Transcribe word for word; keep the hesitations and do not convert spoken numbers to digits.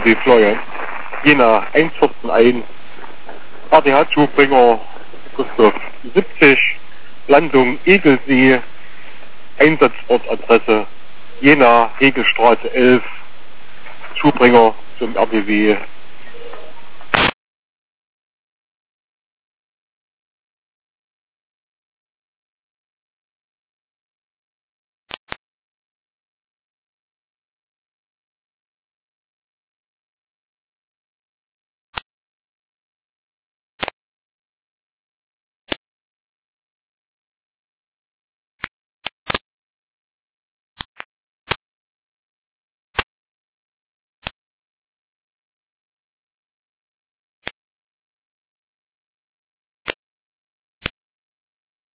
B Fleuer, Jena eins vierzehn eins, A D H-Zubringer Christoph siebzig, Landung Egelsee, Einsatzortadresse Jena, Hegelstraße elf, Zubringer zum R B W